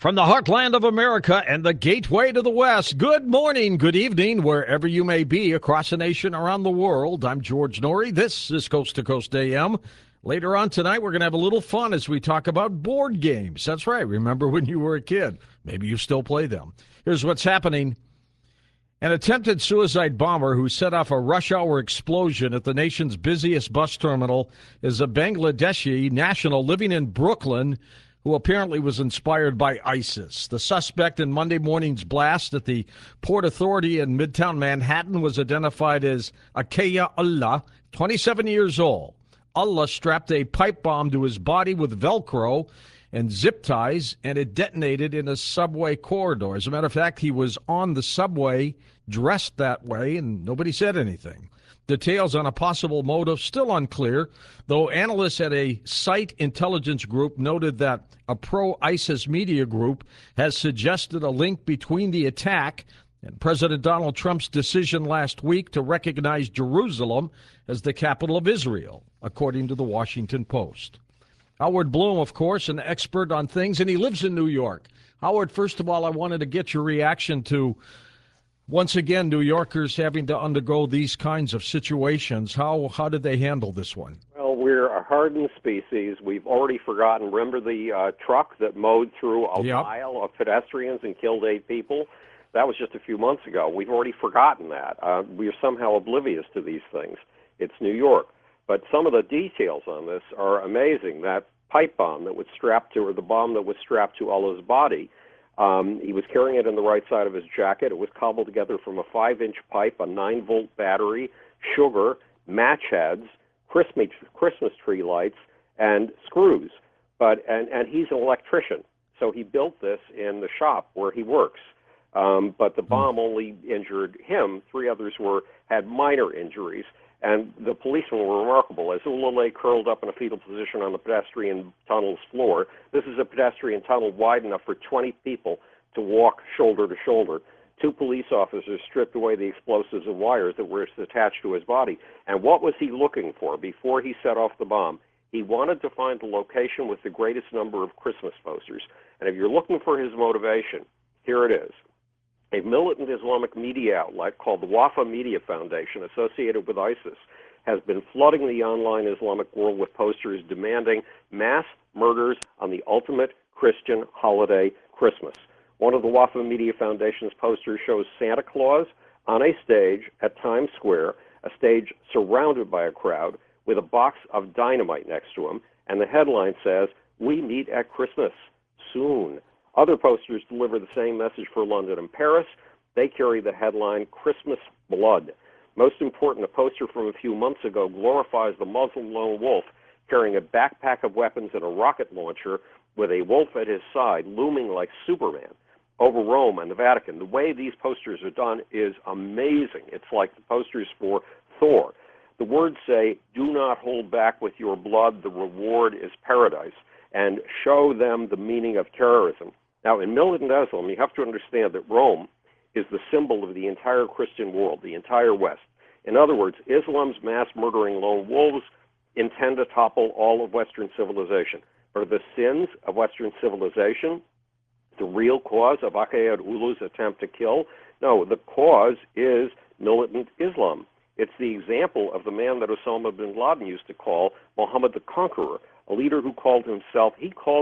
From the heartland of America and the gateway to the West, good morning, good evening, wherever you may be across the nation, around the world. I'm George Noory. This is Coast to Coast AM. Later on tonight, we're going to have a little fun as we talk about board games. That's right. Remember when you were a kid? Maybe you still play them. Here's what's happening. An attempted suicide bomber who set off a rush hour explosion at the nation's busiest bus terminal is a Bangladeshi national living in Brooklyn who apparently was inspired by ISIS. The suspect in Monday morning's blast at the Port Authority in Midtown Manhattan was identified as Akaya Allah, 27 years old. Allah strapped a pipe bomb to his body with Velcro and zip ties, and it detonated in a subway corridor. As a matter of fact, he was on the subway dressed that way, and nobody said anything. Details on a possible motive still unclear, though analysts at a site intelligence group noted that a pro-ISIS media group has suggested a link between the attack and President Donald Trump's decision last week to recognize Jerusalem as the capital of Israel, according to the Washington Post. Howard Bloom, of course, an expert on things, and he lives in New York. Howard, first of all, I wanted to get your reaction to, once again, New Yorkers having to undergo these kinds of situations. How did they handle this one? Well, we're a hardened species. We've already forgotten. Remember the truck that mowed through a mile of pedestrians and killed 8 people? That was just a few months ago. We've already forgotten that. We're somehow oblivious to these things. It's New York. But some of the details on this are amazing. That pipe bomb that was strapped to, or the bomb that was strapped to Allah's body, he was carrying it in the right side of his jacket. It was cobbled together from a 5-inch pipe, a 9-volt battery, sugar, match heads, Christmas tree lights, and screws. And he's an electrician, so he built this in the shop where he works. But the bomb only injured him. 3 others had minor injuries. And the policemen were remarkable. As Ullah lay curled up in a fetal position on the pedestrian tunnel's floor, this is a pedestrian tunnel wide enough for 20 people to walk shoulder to shoulder. 2 police officers stripped away the explosives and wires that were attached to his body. And what was he looking for before he set off the bomb? He wanted to find the location with the greatest number of Christmas posters. And if you're looking for his motivation, here it is. A militant Islamic media outlet called the Wafa Media Foundation, associated with ISIS, has been flooding the online Islamic world with posters demanding mass murders on the ultimate Christian holiday, Christmas. One of the Wafa Media Foundation's posters shows Santa Claus on a stage at Times Square, a stage surrounded by a crowd with a box of dynamite next to him, and the headline says, "We meet at Christmas soon." Other posters deliver the same message for London and Paris. They carry the headline, "Christmas Blood." Most important, a poster from a few months ago glorifies the Muslim lone wolf carrying a backpack of weapons and a rocket launcher with a wolf at his side, looming like Superman over Rome and the Vatican. The way these posters are done is amazing. It's like the posters for Thor. The words say, "Do not hold back with your blood. The reward is paradise," and show them the meaning of terrorism. Now, in militant Islam, you have to understand that Rome is the symbol of the entire Christian world, the entire West. In other words, Islam's mass-murdering lone wolves intend to topple all of Western civilization. Are the sins of Western civilization the real cause of Akayed Ulu's attempt to kill? No, the cause is militant Islam. It's the example of the man that Osama bin Laden used to call Muhammad the Conqueror, a leader who called himself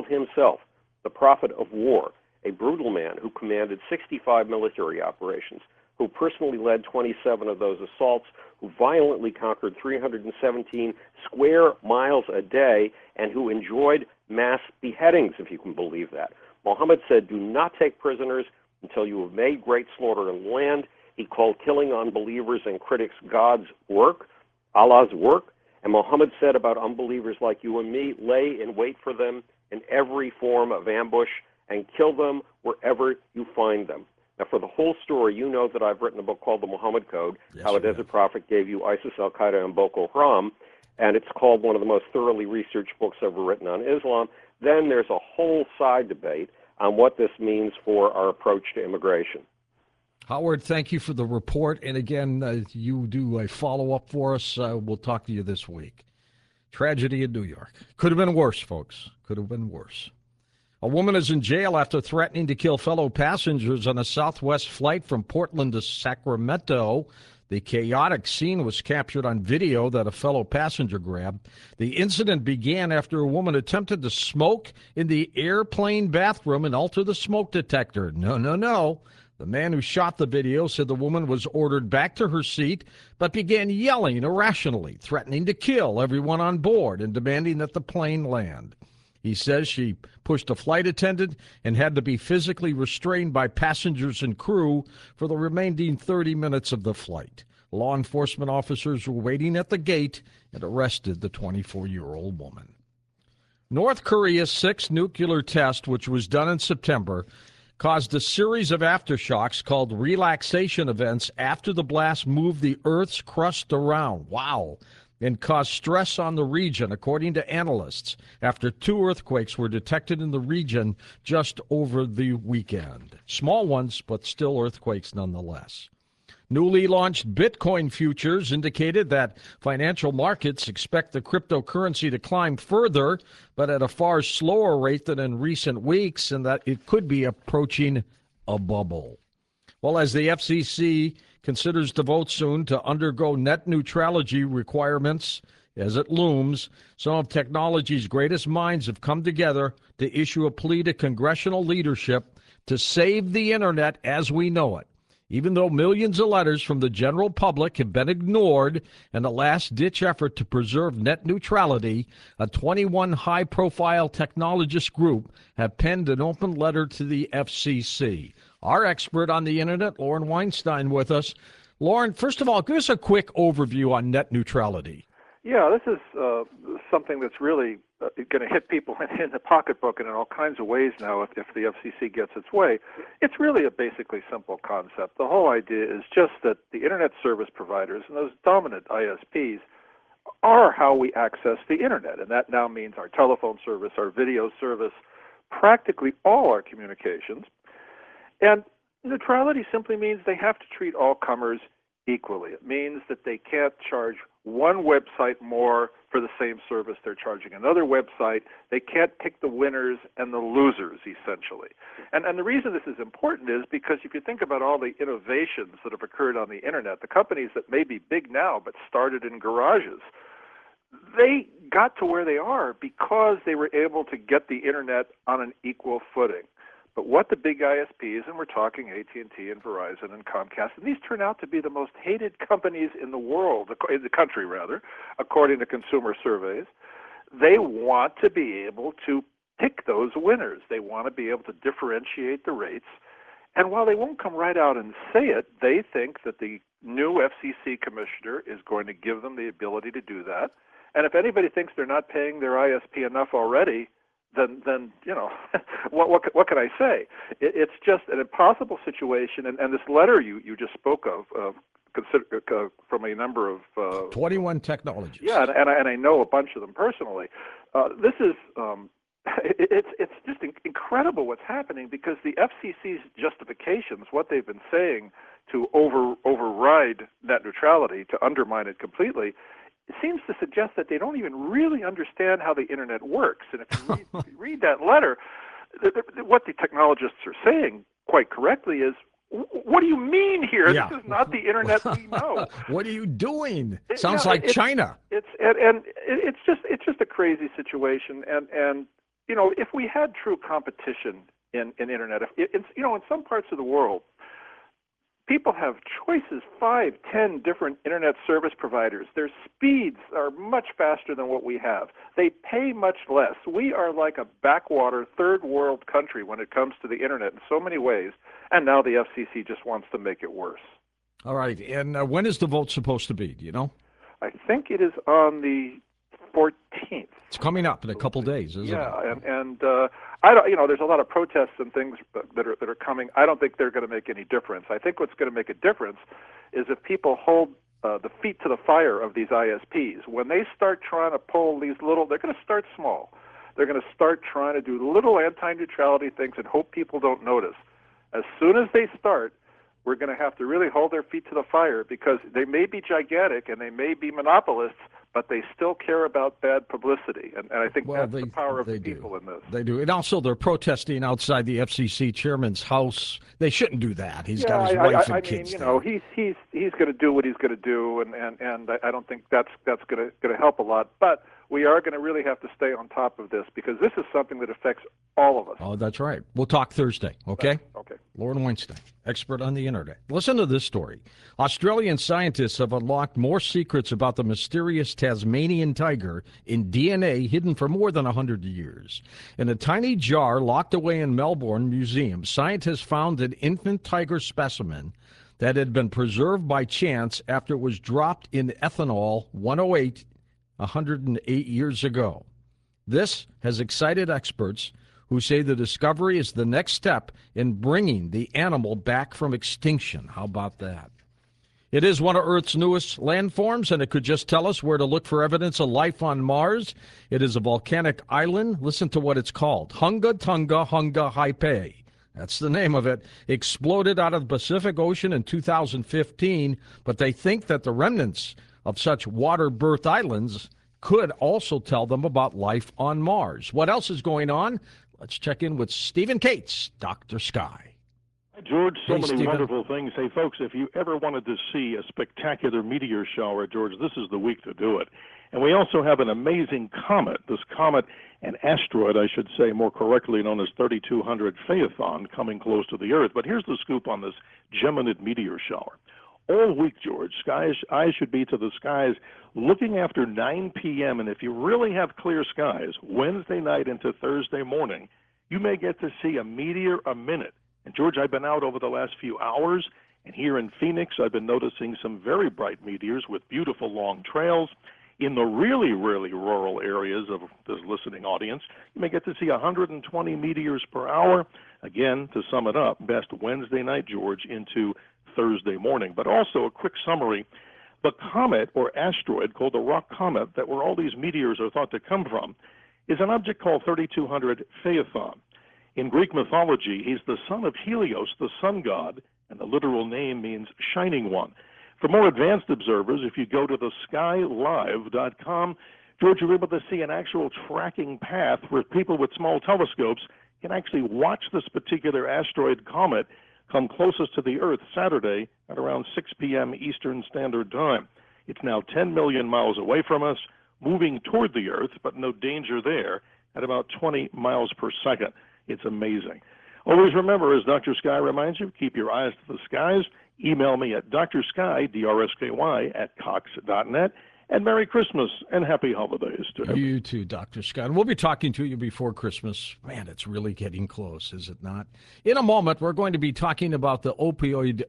the prophet of war, a brutal man who commanded 65 military operations, who personally led 27 of those assaults, who violently conquered 317 square miles a day, and who enjoyed mass beheadings, if you can believe that. Muhammad said, "Do not take prisoners until you have made great slaughter in the land." He called killing unbelievers and critics God's work, Allah's work. And Muhammad said about unbelievers like you and me, lay in wait for them in every form of ambush and kill them wherever you find them. Now, for the whole story, you know that I've written a book called The Muhammad Code, How a Desert Prophet Gave You ISIS, Al-Qaeda, and Boko Haram, and it's called one of the most thoroughly researched books ever written on Islam. Then there's a whole side debate on what this means for our approach to immigration. Howard, thank you for the report. And again, you do a follow-up for us. We'll talk to you this week. Tragedy in New York. Could have been worse, folks. Could have been worse. A woman is in jail after threatening to kill fellow passengers on a Southwest flight from Portland to Sacramento. The chaotic scene was captured on video that a fellow passenger grabbed. The incident began after a woman attempted to smoke in the airplane bathroom and alter the smoke detector. No. The man who shot the video said the woman was ordered back to her seat, but began yelling irrationally, threatening to kill everyone on board and demanding that the plane land. He says she pushed a flight attendant and had to be physically restrained by passengers and crew for the remaining 30 minutes of the flight. Law enforcement officers were waiting at the gate and arrested the 24-year-old woman. North Korea's sixth nuclear test, which was done in September, caused a series of aftershocks called relaxation events after the blast moved the Earth's crust around. Wow. And caused stress on the region, according to analysts, after 2 earthquakes were detected in the region just over the weekend. Small ones, but still earthquakes nonetheless. Newly launched Bitcoin futures indicated that financial markets expect the cryptocurrency to climb further, but at a far slower rate than in recent weeks, and that it could be approaching a bubble. Well, as the FCC considers to vote soon to undergo net neutrality requirements as it looms, some of technology's greatest minds have come together to issue a plea to congressional leadership to save the internet as we know it. Even though millions of letters from the general public have been ignored in a last-ditch effort to preserve net neutrality, a 21 high-profile technologist group have penned an open letter to the FCC. Our expert on the internet, Lauren Weinstein, with us. Lauren, first of all, give us a quick overview on net neutrality. Yeah, this is something that's really going to hit people in the pocketbook and in all kinds of ways now if the FCC gets its way. It's really a basically simple concept. The whole idea is just that the internet service providers and those dominant ISPs are how we access the internet, and that now means our telephone service, our video service, practically all our communications. And neutrality simply means they have to treat all comers equally. It means that they can't charge one website more for the same service they're charging another website. They can't pick the winners and the losers, essentially. And the reason this is important is because if you think about all the innovations that have occurred on the internet, the companies that may be big now but started in garages, they got to where they are because they were able to get the internet on an equal footing. But what the big ISPs, and we're talking AT&T and Verizon and Comcast, and these turn out to be the most hated companies in the world, in the country rather, according to consumer surveys, they want to be able to pick those winners. They want to be able to differentiate the rates. And while they won't come right out and say it, they think that the new FCC commissioner is going to give them the ability to do that. And if anybody thinks they're not paying their ISP enough already, then you know, what can I say? It's just an impossible situation, and this letter you just spoke of from a number of 21 technologies. Yeah, and I know a bunch of them personally. This is it's just incredible what's happening because the FCC's justifications, what they've been saying to override net neutrality, to undermine it completely, it seems to suggest that they don't even really understand how the internet works. And if you read that letter, what the technologists are saying quite correctly is, what do you mean here? Yeah. This is not the internet we know. What are you doing? Sounds like China. It's just a crazy situation. And you know, if we had true competition in internet, in some parts of the world, people have choices, 5, 10 different internet service providers. Their speeds are much faster than what we have. They pay much less. We are like a backwater third world country when it comes to the internet in so many ways, and now the FCC just wants to make it worse. All right, and when is the vote supposed to be? Do you know? I think it is on the 14th. It's coming up in a couple days, isn't it? Yeah, and I don't. You know, there's a lot of protests and things that are coming. I don't think they're going to make any difference. I think what's going to make a difference is if people hold the feet to the fire of these ISPs. When they start trying to pull these little, they're going to start small. They're going to start trying to do little anti-neutrality things and hope people don't notice. As soon as they start, we're going to have to really hold their feet to the fire because they may be gigantic and they may be monopolists, but they still care about bad publicity, and I think Well, that's the power of the do. people in this. They do. And also, they're protesting outside the FCC chairman's house. They shouldn't do that. He's got his wife and kids there. He's going to do what he's going to do, and I don't think that's going to help a lot. But we are going to really have to stay on top of this because this is something that affects all of us. Oh, that's right. We'll talk Thursday, okay? Okay. Lauren Weinstein, expert on the internet. Listen to this story. Australian scientists have unlocked more secrets about the mysterious Tasmanian tiger in DNA hidden for more than 100 years. In a tiny jar locked away in Melbourne Museum, scientists found an infant tiger specimen that had been preserved by chance after it was dropped in ethanol 108 years ago. This has excited experts who say the discovery is the next step in bringing the animal back from extinction. How about that? It is one of Earth's newest landforms, and it could just tell us where to look for evidence of life on Mars. It is a volcanic island. Listen to what it's called. Hunga Tunga Hunga Haipai. That's the name of it. Exploded out of the Pacific Ocean in 2015, but they think that the remnants of such water-birth islands could also tell them about life on Mars. What else is going on? Let's check in with Stephen Cates, Dr. Sky. Hi, George. So many Stephen. wonderful things. Hey, folks, if you ever wanted to see a spectacular meteor shower, George, this is the week to do it. And we also have an amazing comet. This comet, an asteroid, I should say more correctly, known as 3200 Phaethon, coming close to the Earth. But here's the scoop on this Geminid meteor shower. All week, George, eyes should be to the skies looking after 9 p.m. And if you really have clear skies, Wednesday night into Thursday morning, you may get to see a meteor a minute. And, George, I've been out over the last few hours, and here in Phoenix, I've been noticing some very bright meteors with beautiful long trails. In the really, really rural areas of this listening audience, you may get to see 120 meteors per hour. Again, to sum it up, best Wednesday night, George, into Thursday morning. But also a quick summary. The comet or asteroid called the Rock Comet, that where all these meteors are thought to come from, is an object called 3200 Phaethon. In Greek mythology, he's the son of Helios, the sun god, and the literal name means shining one. For more advanced observers, if you go to the skylive.com, George, you're able to see an actual tracking path where people with small telescopes can actually watch this particular asteroid comet come closest to the Earth Saturday at around 6 p.m. Eastern Standard Time. It's now 10 million miles away from us, moving toward the Earth, but no danger there, at about 20 miles per second. It's amazing. Always remember, as Dr. Sky reminds you, keep your eyes to the skies. Email me at drsky, D-R-S-K-Y, at cox.net. And Merry Christmas and Happy Holidays to everyone. You too, Dr. Scott. And we'll be talking to you before Christmas. Man, it's really getting close, is it not? In a moment, we're going to be talking about the opioid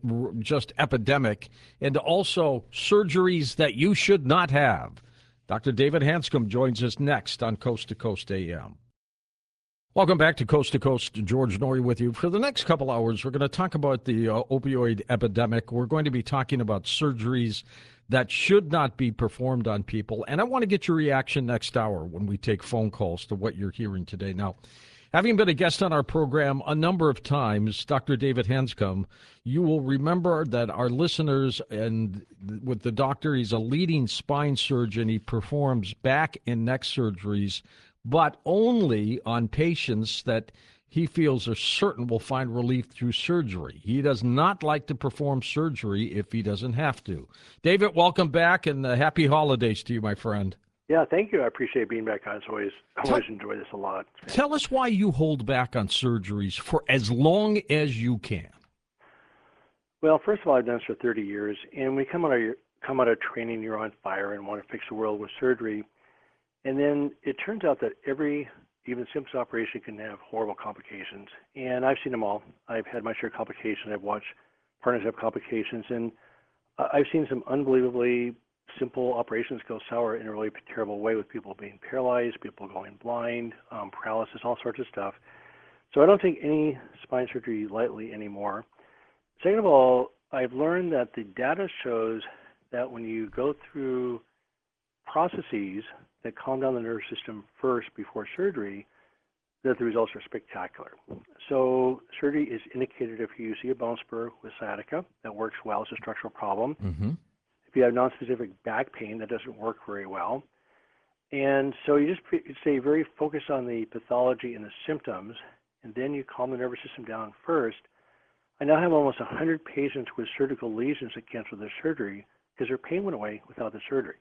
epidemic and also surgeries that you should not have. Dr. David Hanscom joins us next on Coast to Coast AM. Welcome back to Coast. George Noory with you. For the next couple hours, we're going to talk about the opioid epidemic. We're going to be talking about surgeries that should not be performed on people. And I want to get your reaction next hour when we take phone calls to what you're hearing today. Now, having been a guest on our program a number of times, Dr. David Hanscom, you will remember that our listeners, and with the doctor, he's a leading spine surgeon. He performs back and neck surgeries, but only on patients that he feels are certain will find relief through surgery. He does not like to perform surgery if he doesn't have to. David, welcome back, and happy holidays to you, my friend. Yeah, thank you. I appreciate being back on. I always enjoy this a lot. Tell us why you hold back on surgeries for as long as you can. Well, first of all, I've done this for 30 years, and we come out of training, you're on fire and want to fix the world with surgery. And then it turns out that every even simple operation can have horrible complications. And I've seen them all. I've had my share of complications. I've watched partners have complications. And I've seen some unbelievably simple operations go sour in a really terrible way, with people being paralyzed, people going blind, paralysis, all sorts of stuff. So I don't take any spine surgery lightly anymore. Second of all, I've learned that the data shows that when you go through processes that calm down the nervous system first before surgery, that the results are spectacular. So surgery is indicated if you see a bone spur with sciatica that works well as a structural problem. Mm-hmm. If If you have nonspecific back pain, that doesn't work very well. And so you just stay very focused on the pathology and the symptoms, and then you calm the nervous system down first. I now have almost 100 patients with surgical lesions that canceled their surgery because their pain went away without the surgery.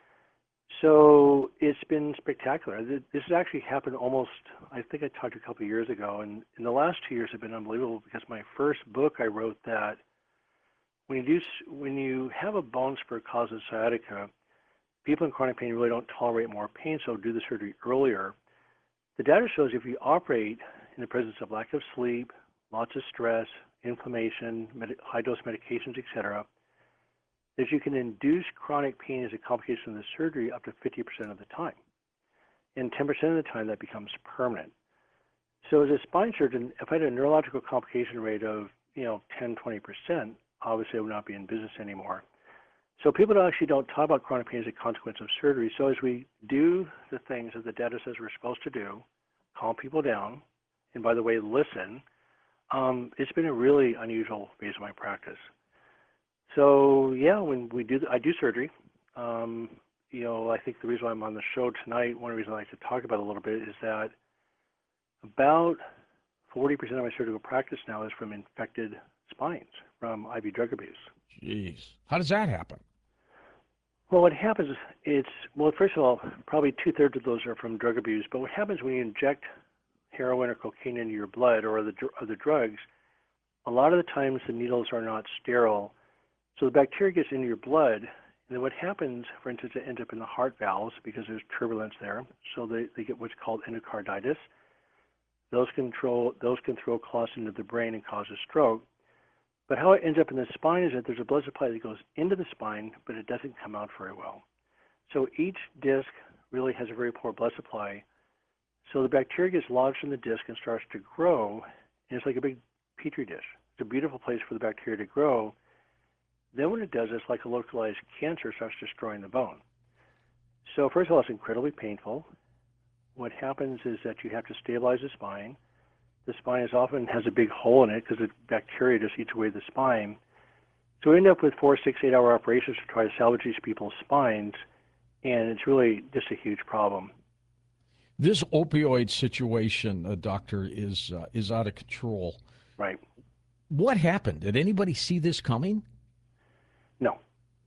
So it's been spectacular. This has actually happened almost, I think I talked a couple of years ago, and in the last 2 years have been unbelievable because my first book I wrote that when you have a bone spur cause of sciatica, people in chronic pain really don't tolerate more pain, so do the surgery earlier. The data shows if you operate in the presence of lack of sleep, lots of stress, inflammation, high-dose medications, etc., that you can induce chronic pain as a complication of the surgery up to 50% of the time. And 10% of the time that becomes permanent. So as a spine surgeon, if I had a neurological complication rate of 10, 20%, obviously I would not be in business anymore. So people actually don't talk about chronic pain as a consequence of surgery. So as we do the things that the data says we're supposed to do, calm people down, and by the way, listen, it's been a really unusual phase of my practice. So yeah, when I do surgery. I think the reason why I'm on the show tonight, one of the reasons I like to talk about it a little bit is that about 40% of my surgical practice now is from infected spines from IV drug abuse. Jeez. How does that happen? Well, what happens is, first of all, probably 2/3 of those are from drug abuse. But what happens when you inject heroin or cocaine into your blood or the drugs, a lot of the times the needles are not sterile. So the bacteria gets into your blood, and then what happens, for instance, it ends up in the heart valves because there's turbulence there. So they get what's called endocarditis. Those can throw clots into the brain and cause a stroke. But how it ends up in the spine is that there's a blood supply that goes into the spine, but it doesn't come out very well. So each disc really has a very poor blood supply. So the bacteria gets lodged in the disc and starts to grow, and it's like a big petri dish. It's a beautiful place for the bacteria to grow. Then what it does is like a localized cancer starts destroying the bone. So first of all, it's incredibly painful. What happens is that you have to stabilize the spine. The spine often has a big hole in it because the bacteria just eats away the spine. So we end up with 4, 6, 8-hour operations to try to salvage these people's spines, and it's really just a huge problem. This opioid situation, doctor, is out of control. Right. What happened? Did anybody see this coming? No.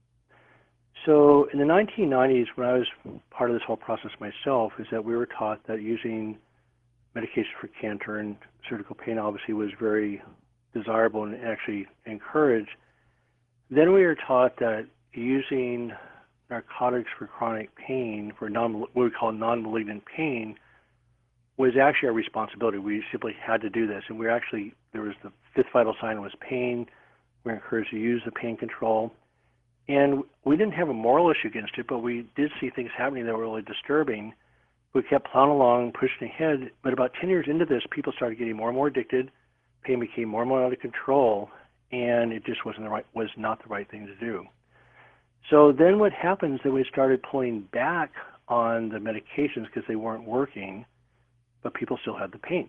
So in the 1990s, when I was part of this whole process myself, is that we were taught that using medication for cancer and surgical pain obviously was very desirable and actually encouraged. Then we were taught that using narcotics for chronic pain, for what we call non-malignant pain, was actually our responsibility. We simply had to do this. And there was the fifth vital sign was pain. We were encouraged to use the pain control. And we didn't have a moral issue against it, but we did see things happening that were really disturbing. We kept plowing along, pushing ahead, but about 10 years into this, people started getting more and more addicted. Pain became more and more out of control, and it just was not the right thing to do. So then what happens is that we started pulling back on the medications because they weren't working, but people still had the pain.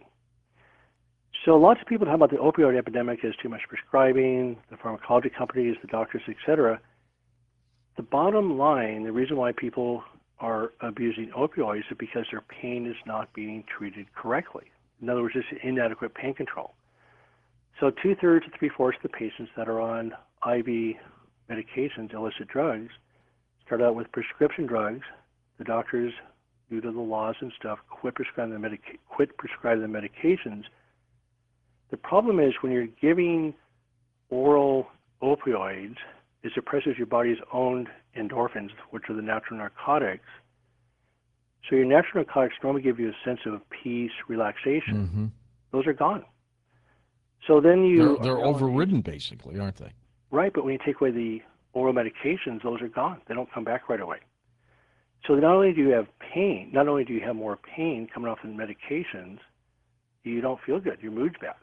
So lots of people talk about the opioid epidemic as too much prescribing, the pharmacology companies, the doctors, etc. The bottom line, the reason why people are abusing opioids is because their pain is not being treated correctly. In other words, it's inadequate pain control. So 2/3 to 3/4 of the patients that are on IV medications, illicit drugs, start out with prescription drugs. The doctors, due to the laws and stuff, quit prescribing the medications. The problem is when you're giving oral opioids, it suppresses your body's own endorphins, which are the natural narcotics. So your natural narcotics normally give you a sense of peace, relaxation. Mm-hmm. Those are gone. So then they're overridden, basically, aren't they? Right, but when you take away the oral medications, those are gone. They don't come back right away. So not only do you have pain, not only do you have more pain coming off the medications, you don't feel good. Your mood's bad.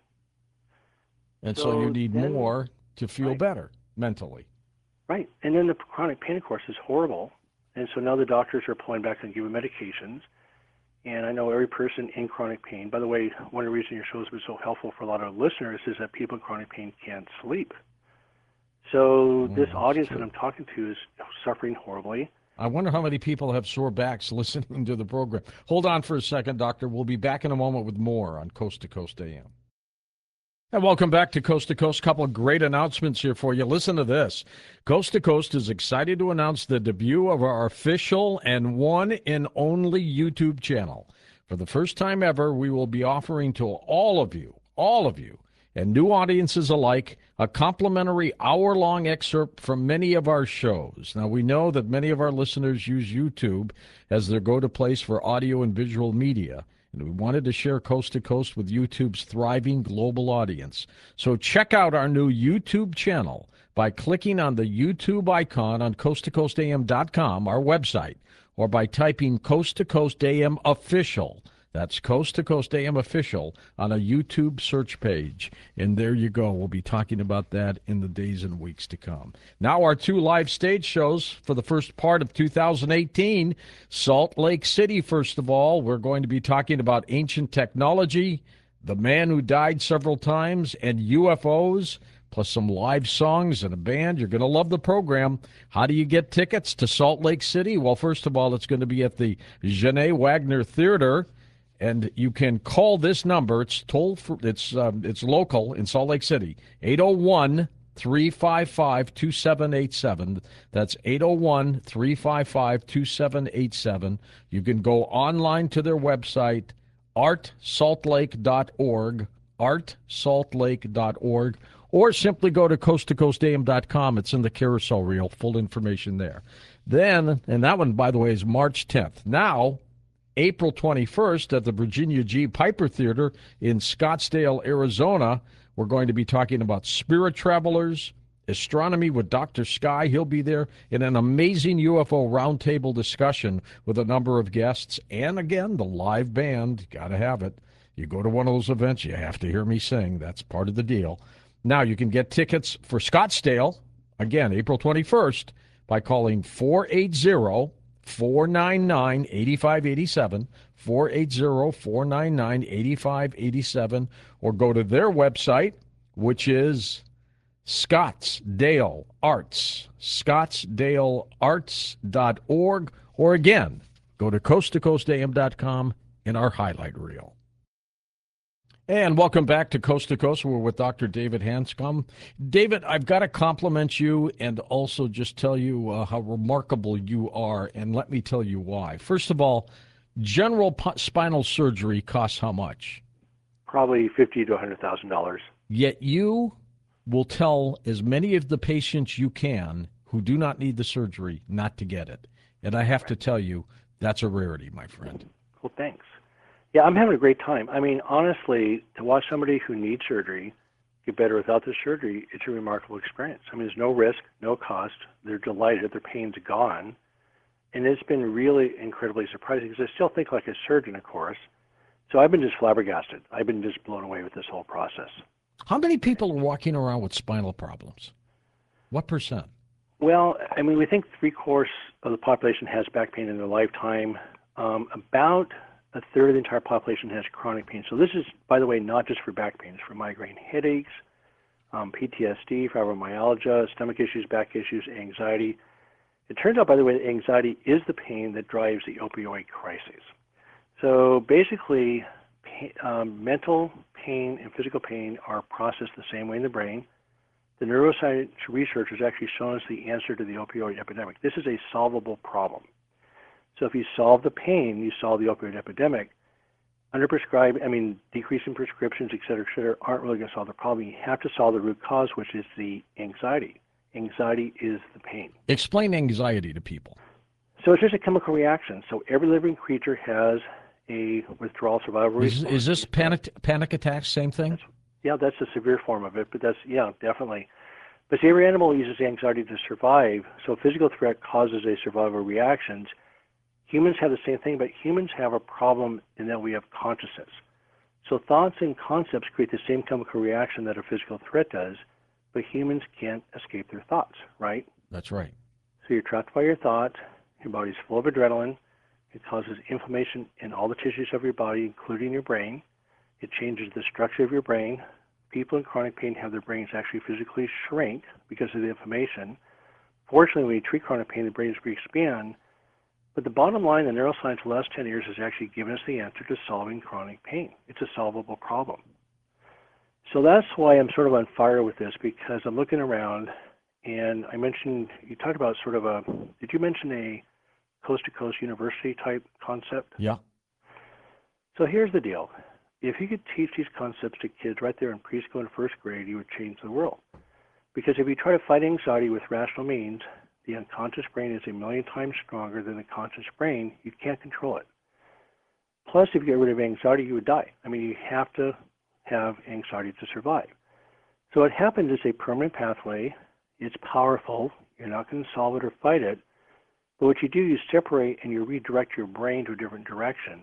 And so you need more to feel better mentally. Right. And then the chronic pain, of course, is horrible. And so now the doctors are pulling back and giving medications. And I know every person in chronic pain, by the way, one of the reasons your show has been so helpful for a lot of listeners is that people in chronic pain can't sleep. So this audience that I'm talking to is suffering horribly. I wonder how many people have sore backs listening to the program. Hold on for a second, Doctor. We'll be back in a moment with more on Coast to Coast AM. And welcome back to Coast. Couple of great announcements here for you. Listen to this. Coast to Coast is excited to announce the debut of our official and one and only YouTube channel. For the first time ever, we will be offering to all of you, and new audiences alike, a complimentary hour-long excerpt from many of our shows. Now, we know that many of our listeners use YouTube as their go-to place for audio and visual media, and we wanted to share Coast to Coast with YouTube's thriving global audience. So check out our new YouTube channel by clicking on the YouTube icon on coasttocoastam.com, our website, or by typing Coast to Coast AM Official. That's Coast to Coast AM Official on a YouTube search page. And there you go. We'll be talking about that in the days and weeks to come. Now our two live stage shows for the first part of 2018. Salt Lake City, first of all. We're going to be talking about ancient technology, the man who died several times, and UFOs, plus some live songs and a band. You're going to love the program. How do you get tickets to Salt Lake City? Well, first of all, it's going to be at the Genet Wagner Theater. And you can call this number. It's it's local in Salt Lake City, 801-355-2787. That's 801-355-2787. You can go online to their website, artsaltlake.org, artsaltlake.org, or simply go to coasttocoastam.com. It's in the carousel reel, full information there. Then, and that one, by the way, is March 10th. Now, April 21st at the Virginia G. Piper Theater in Scottsdale, Arizona. We're going to be talking about spirit travelers, astronomy with Dr. Sky. He'll be there in an amazing UFO roundtable discussion with a number of guests. And again, the live band, got to have it. You go to one of those events, you have to hear me sing. That's part of the deal. Now, you can get tickets for Scottsdale, again, April 21st, by calling 480-499-8587, 480-499-8587, or go to their website, which is Scottsdale Arts, scottsdalearts.org, or again, go to coasttocoastam.com in our highlight reel. And welcome back to Coast. We're with Dr. David Hanscom. David, I've got to compliment you and also just tell you how remarkable you are, and let me tell you why. First of all, general spinal surgery costs how much? Probably $50,000 to $100,000. Yet you will tell as many of the patients you can who do not need the surgery not to get it. And I have to tell you, that's a rarity, my friend. Well, thanks. Yeah, I'm having a great time. I mean, honestly, to watch somebody who needs surgery get better without the surgery, it's a remarkable experience. I mean, there's no risk, no cost. They're delighted. Their pain's gone. And it's been really incredibly surprising because I still think like a surgeon, of course. So I've been just flabbergasted. I've been just blown away with this whole process. How many people are walking around with spinal problems? What percent? Well, I mean, we think 3/4 of the population has back pain in their lifetime. About a third of the entire population has chronic pain. So this is, by the way, not just for back pain. It's for migraine headaches, PTSD, fibromyalgia, stomach issues, back issues, anxiety. It turns out, by the way, that anxiety is the pain that drives the opioid crisis. So basically, mental pain and physical pain are processed the same way in the brain. The neuroscience research has actually shown us the answer to the opioid epidemic. This is a solvable problem. So if you solve the pain, you solve the opioid epidemic. Decreasing prescriptions, et cetera, aren't really going to solve the problem. You have to solve the root cause, which is the anxiety. Anxiety is the pain. Explain anxiety to people. So it's just a chemical reaction. So every living creature has a withdrawal survival response. Is this panic attacks, same thing? That's a severe form of it, but definitely. But see, every animal uses anxiety to survive. So physical threat causes a survival reaction. Humans have the same thing, but humans have a problem in that we have consciousness. So thoughts and concepts create the same chemical reaction that a physical threat does, but humans can't escape their thoughts, right? That's right. So you're trapped by your thoughts. Your body's full of adrenaline. It causes inflammation in all the tissues of your body, including your brain. It changes the structure of your brain, people in chronic pain have their brains actually physically shrink because of the inflammation. Fortunately, when you treat chronic pain, the brains re-expand. But the bottom line, the neuroscience of the last 10 years has actually given us the answer to solving chronic pain. It's a solvable problem. So that's why I'm sort of on fire with this, because I'm looking around, and I mentioned, you talked about sort of did you mention a coast-to-coast university type concept? Yeah. So here's the deal. If you could teach these concepts to kids right there in preschool and first grade, you would change the world. Because if you try to fight anxiety with rational means, the unconscious brain is a million times stronger than the conscious brain. You can't control it. Plus, if you get rid of anxiety, you would die. I mean, you have to have anxiety to survive. So what happens is a permanent pathway. It's powerful. You're not going to solve it or fight it. But what you do, you separate and you redirect your brain to a different direction.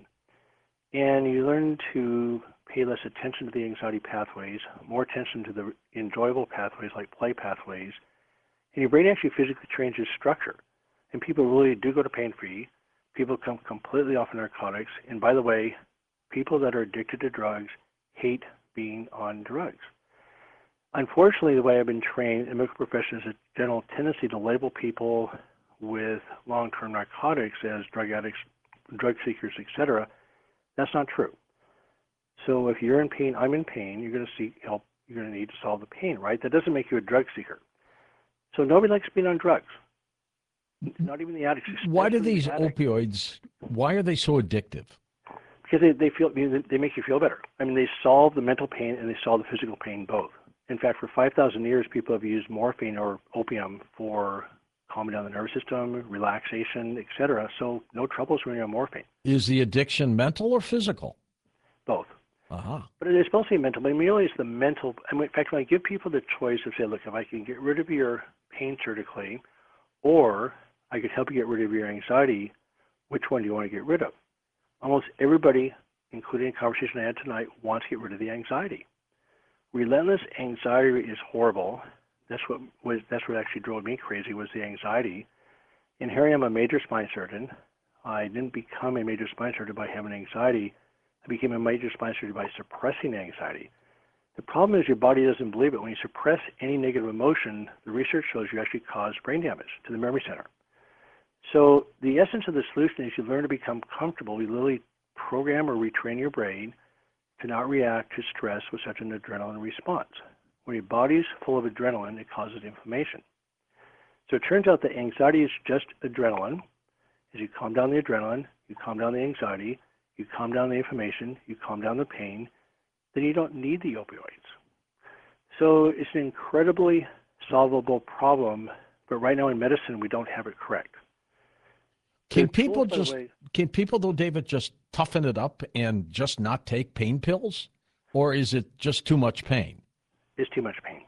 And you learn to pay less attention to the anxiety pathways, more attention to the enjoyable pathways like play pathways. And your brain actually physically changes structure. And people really do go to pain-free. People come completely off of narcotics. And by the way, people that are addicted to drugs hate being on drugs. Unfortunately, the way I've been trained in the medical profession is a general tendency to label people with long-term narcotics as drug addicts, drug seekers, etc. That's not true. So if you're in pain, I'm in pain, you're going to seek help, you're going to need to solve the pain, right? That doesn't make you a drug seeker. So nobody likes being on drugs, not even the addicts. Why do these opioids, why are they so addictive? Because they make you feel better. I mean, they solve the mental pain and they solve the physical pain both. In fact, for 5,000 years, people have used morphine or opium for calming down the nervous system, relaxation, etc. So no troubles when you're on morphine. Is the addiction mental or physical? Both. Uh-huh. But it's mostly mental. But really, it's the mental. In fact, when I give people the choice of, say, look, if I can get rid of your pain surgically, or I could help you get rid of your anxiety, which one do you want to get rid of? Almost everybody, including a conversation I had tonight, wants to get rid of the anxiety. Relentless anxiety is horrible. That's what actually drove me crazy, was the anxiety. And here I am, a major spine surgeon. I didn't become a major spine surgeon by having anxiety. I became a major spine surgeon by suppressing anxiety. The problem is your body doesn't believe it. When you suppress any negative emotion, the research shows you actually cause brain damage to the memory center. So the essence of the solution is you learn to become comfortable. You literally program or retrain your brain to not react to stress with such an adrenaline response. When your body's full of adrenaline, it causes inflammation. So it turns out that anxiety is just adrenaline. As you calm down the adrenaline, you calm down the anxiety, you calm down the inflammation, you calm down the pain, then you don't need the opioids. So it's an incredibly solvable problem, but right now in medicine, we don't have it correct. Can people though, David, just toughen it up and just not take pain pills? Or is it just too much pain? It's too much pain.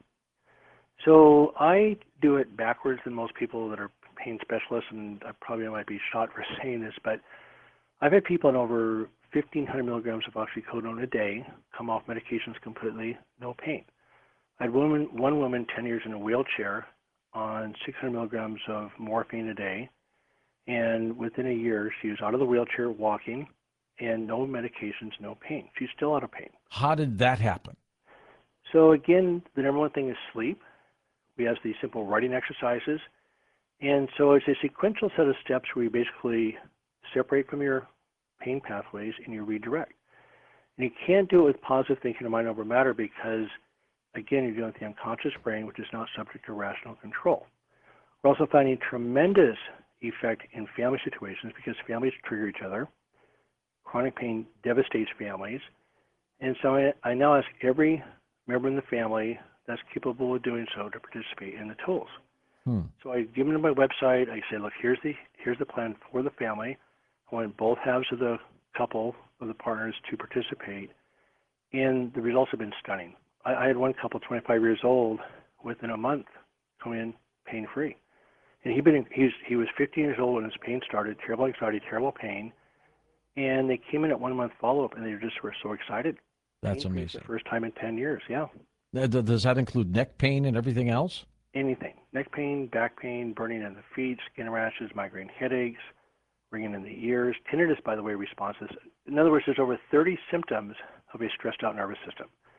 So I do it backwards than most people that are pain specialists, and I probably might be shot for saying this, but I've had people on over 1,500 milligrams of oxycodone a day come off medications completely, no pain. I had one woman 10 years in a wheelchair on 600 milligrams of morphine a day, and within a year, she was out of the wheelchair, walking, and no medications, no pain. She's still out of pain. How did that happen? So again, the number one thing is sleep. We have these simple writing exercises. And so it's a sequential set of steps where you basically separate from your pain pathways and you redirect. And you can't do it with positive thinking or mind over matter because, again, you're dealing with the unconscious brain, which is not subject to rational control. We're also finding tremendous effect in family situations because families trigger each other. Chronic pain devastates families. And so I now ask every member in the family that's capable of doing so to participate in the tools. So I give them my website. I say, look, here's the plan for the family. I want both halves of the couple, of the partners, to participate. And the results have been stunning. I had one couple, 25 years old, within a month, come in pain-free. And he was 15 years old when his pain started, terrible anxiety, terrible pain. And they came in at 1 month follow-up, and they were so excited. That's amazing. For the first time in 10 years, yeah. Does that include neck pain and everything else? Anything. Neck pain, back pain, burning in the feet, skin rashes, migraine headaches, ringing in the ears. Tinnitus, by the way, responses. In other words, there's over 30 symptoms of a stressed out nervous system.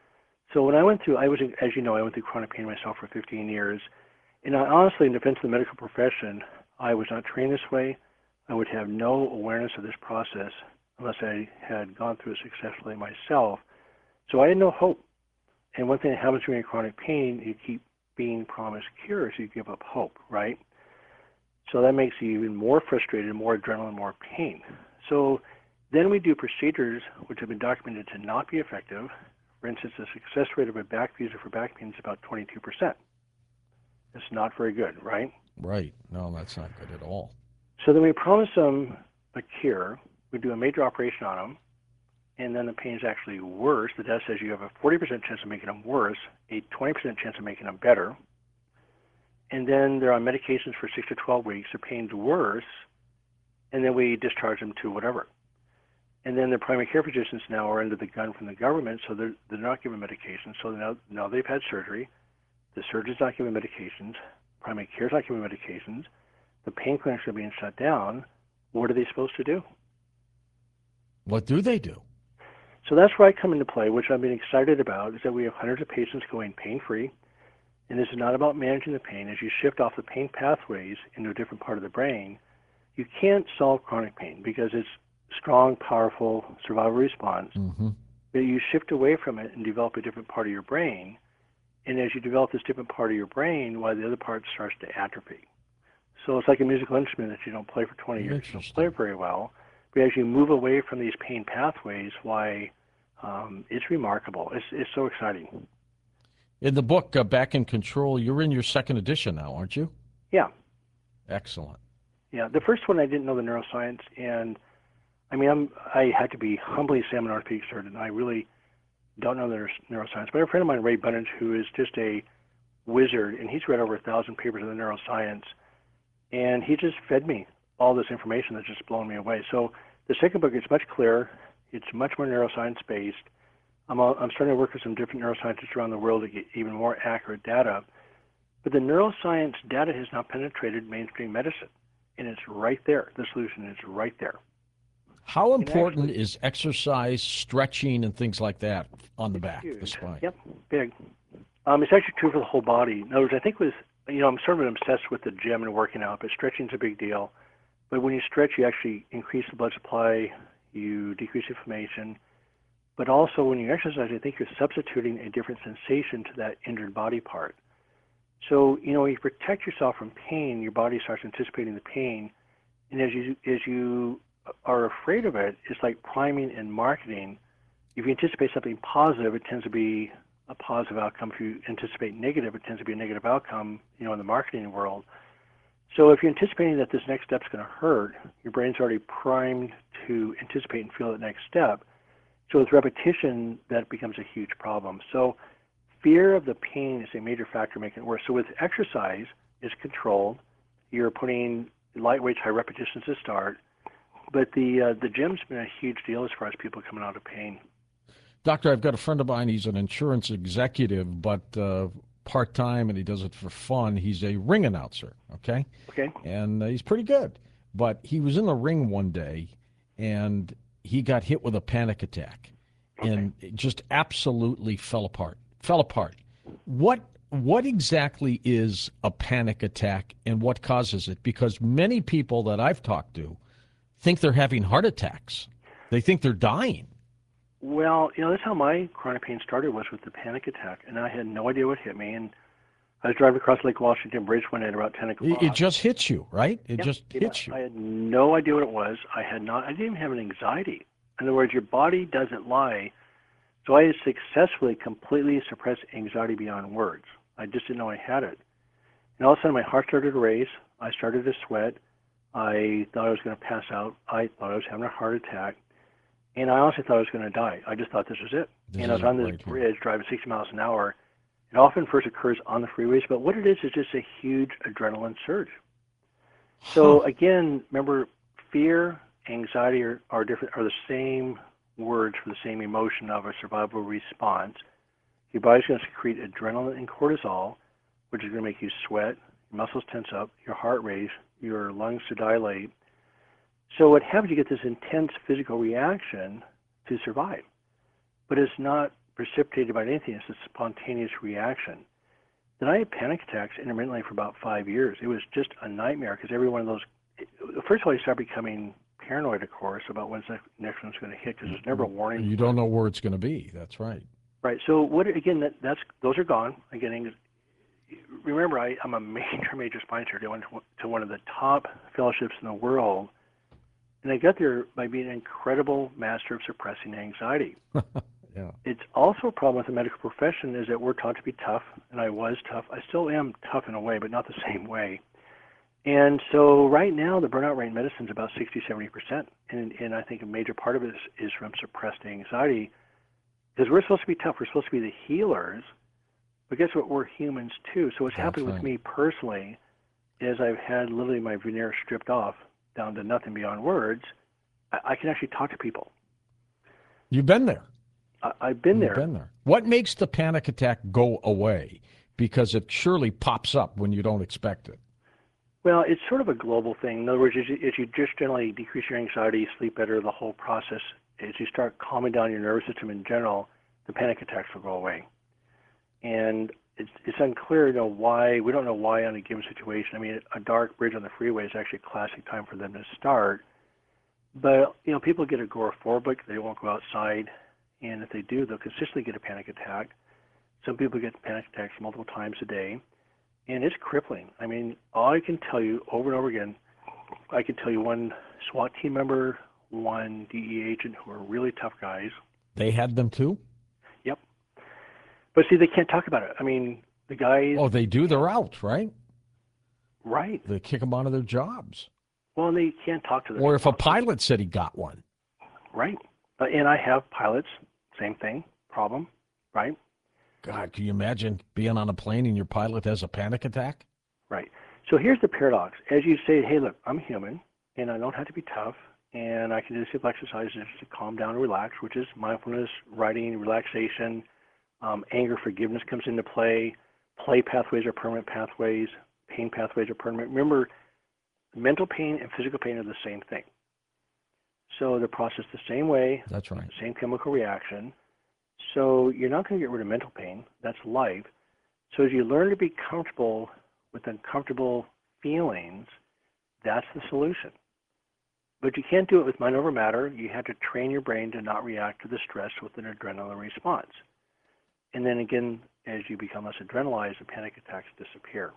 So when I went through, as you know, I went through chronic pain myself for 15 years. And I honestly, in defense of the medical profession, I was not trained this way. I would have no awareness of this process unless I had gone through it successfully myself. So I had no hope. And one thing that happens when you're in chronic pain, you keep being promised cures, you give up hope, right? So that makes you even more frustrated, more adrenaline, more pain. So then we do procedures which have been documented to not be effective. For instance, the success rate of a back fuser for back pain is about 22%. It's not very good, right? Right. No, that's not good at all. So then we promise them a cure. We do a major operation on them, and then the pain is actually worse. The data says you have a 40% chance of making them worse, a 20% chance of making them better. And then they're on medications for 6 to 12 weeks. The pain's worse, and then we discharge them to whatever. And then the primary care physicians now are under the gun from the government, so they're not given medications. So now they've had surgery. The surgeon's not giving medications. Primary care's not giving medications. The pain clinics are being shut down. What are they supposed to do? What do they do? So that's where I come into play, which I've been excited about, is that we have hundreds of patients going pain-free. And this is not about managing the pain. As you shift off the pain pathways into a different part of the brain, you can't solve chronic pain because it's strong, powerful survival response. Mm-hmm. But you shift away from it and develop a different part of your brain. And as you develop this different part of your brain, the other part starts to atrophy. So it's like a musical instrument that you don't play for 20 years. You don't play it very well. But as you move away from these pain pathways, it's remarkable. It's so exciting. In the book, Back in Control, you're in your second edition now, aren't you? Yeah. Excellent. Yeah. The first one, I didn't know the neuroscience. And, I had to be humbly say I'm an orthopedic surgeon. I really don't know the neuroscience. But a friend of mine, Ray Bunnage, who is just a wizard, and he's read over 1,000 papers on the neuroscience, and he just fed me all this information that's just blown me away. So the second book is much clearer. It's much more neuroscience-based. I'm starting to work with some different neuroscientists around the world to get even more accurate data. But the neuroscience data has now penetrated mainstream medicine, and it's right there. The solution is right there. How important is exercise, stretching, and things like that on the back, huge. The spine? Yep, big. It's actually true for the whole body. In other words, I think I'm sort of obsessed with the gym and working out, but stretching's a big deal. But when you stretch, you actually increase the blood supply, you decrease inflammation. But also when you exercise, I think you're substituting a different sensation to that injured body part. So, when you protect yourself from pain, your body starts anticipating the pain. And as you are afraid of it, it's like priming and marketing. If you anticipate something positive, it tends to be a positive outcome. If you anticipate negative, it tends to be a negative outcome, in the marketing world. So if you're anticipating that this next step's going to hurt, your brain's already primed to anticipate and feel the next step. So with repetition, that becomes a huge problem. So fear of the pain is a major factor making it worse. So with exercise, it's controlled. You're putting light weights, high repetitions to start. But the gym's been a huge deal as far as people coming out of pain. Doctor, I've got a friend of mine. He's an insurance executive, but part-time, and he does it for fun. He's a ring announcer, okay? Okay. And he's pretty good. But he was in the ring one day, and he got hit with a panic attack. Okay. And it just absolutely fell apart. What exactly is a panic attack, and what causes it? Because many people that I've talked to think they're having heart attacks. They think they're dying. Well, that's how my chronic pain started, was with the panic attack, and I had no idea what hit me. And I was driving across Lake Washington Bridge one day at about 10 o'clock. It just hits you, right? It just hits you. I had no idea what it was. I didn't even have an anxiety. In other words, your body doesn't lie. So I had successfully, completely suppressed anxiety beyond words. I just didn't know I had it. And all of a sudden, my heart started to race. I started to sweat. I thought I was going to pass out. I thought I was having a heart attack. And I honestly thought I was going to die. I just thought this was it. And I was on this bridge driving 60 miles an hour. It often first occurs on the freeways, but what it is just a huge adrenaline surge. So again, remember, fear, anxiety are different, are the same words for the same emotion of a survival response. Your body's going to secrete adrenaline and cortisol, which is going to make you sweat, your muscles tense up, your heart race, your lungs to dilate. So what happens, you get this intense physical reaction to survive. But it's not precipitated by anything. It's a spontaneous reaction. Then I had panic attacks intermittently for about 5 years. It was just a nightmare because every one of those, first of all, you start becoming paranoid, of course, about when's the next one's going to hit because there's never a warning. You don't know where it's going to be. That's right. Right. So those are gone. Again, remember, I'm a major spine surgeon. I went to one of the top fellowships in the world, and I got there by being an incredible master of suppressing anxiety. Yeah. It's also a problem with the medical profession is that we're taught to be tough, and I was tough. I still am tough in a way, but not the same way. And so right now, the burnout rate in medicine is about 60-70%, and I think a major part of it is from suppressed anxiety, because we're supposed to be tough. We're supposed to be the healers, but guess what? We're humans too. So what's happened with me personally is I've had literally my veneer stripped off down to nothing beyond words. I can actually talk to people. You've been there. I've been there. You've been there. What makes the panic attack go away? Because it surely pops up when you don't expect it. Well, it's sort of a global thing. In other words, as you just generally decrease your anxiety, sleep better, the whole process, as you start calming down your nervous system in general, the panic attacks will go away. And it's unclear, why. We don't know why on a given situation. I mean, a dark bridge on the freeway is actually a classic time for them to start. But, people get agoraphobic. They won't go outside. And if they do, they'll consistently get a panic attack. Some people get panic attacks multiple times a day. And it's crippling. I mean, all I can tell you over and over again, I can tell you one SWAT team member, one DEA agent who are really tough guys. They had them too? Yep. But see, they can't talk about it. I mean, the guys... Oh, they do? They're out, right? Right. They kick them out of their jobs. Well, and they can't talk to them. Or if a pilot said he got one. Right. And I have pilots, same thing, problem, right? God, can you imagine being on a plane and your pilot has a panic attack? Right. So here's the paradox. As you say, hey, look, I'm human, and I don't have to be tough, and I can do simple exercises to calm down and relax, which is mindfulness, writing, relaxation, anger, forgiveness comes into play. Play pathways are permanent pathways. Pain pathways are permanent. Remember, mental pain and physical pain are the same thing. So they're processed the same way. That's right. The same chemical reaction. So you're not going to get rid of mental pain. That's life. So as you learn to be comfortable with uncomfortable feelings, that's the solution. But you can't do it with mind over matter. You have to train your brain to not react to the stress with an adrenaline response. And then again, as you become less adrenalized, the panic attacks disappear.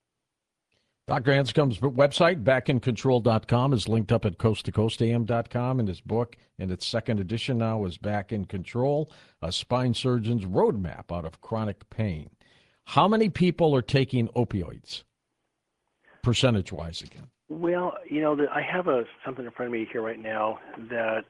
Dr. Hanscom's website, backincontrol.com, is linked up at coasttocoastam.com, and his book, in its second edition now, is Back in Control, a spine surgeon's roadmap out of chronic pain. How many people are taking opioids, percentage-wise again? Well, I have something in front of me here right now that,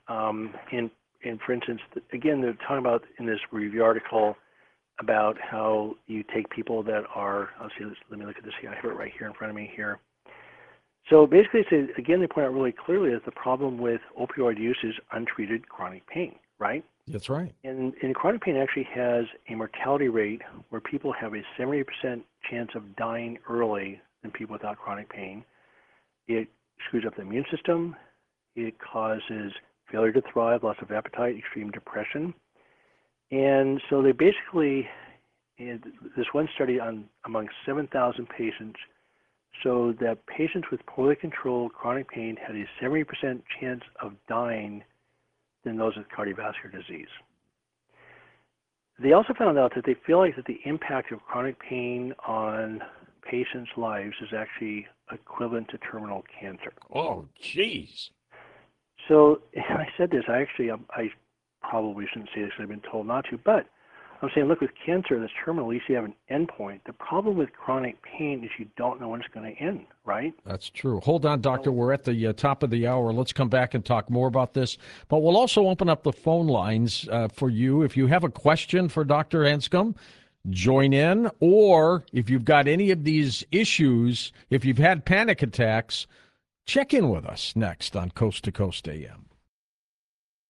for instance, again, they're talking about in this review article about how you take people that are, let me look at this here. I have it right here in front of me here. So basically, they point out really clearly that the problem with opioid use is untreated chronic pain, right? That's right. And chronic pain actually has a mortality rate where people have a 70% chance of dying early than people without chronic pain. It screws up the immune system. It causes failure to thrive, loss of appetite, extreme depression. And so they basically, this one study among 7,000 patients showed that patients with poorly controlled chronic pain had a 70% chance of dying than those with cardiovascular disease. They also found out that they feel like that the impact of chronic pain on patients' lives is actually equivalent to terminal cancer. Oh, jeez. So I said this, I probably shouldn't say this because I've been told not to, but I'm saying, look, with cancer that's terminal, at least you have an endpoint. The problem with chronic pain is you don't know when it's going to end, right? That's true. Hold on, Doctor. We're at the top of the hour. Let's come back and talk more about this. But we'll also open up the phone lines for you. If you have a question for Dr. Hanscom, join in. Or if you've got any of these issues, if you've had panic attacks, check in with us next on Coast to Coast AM.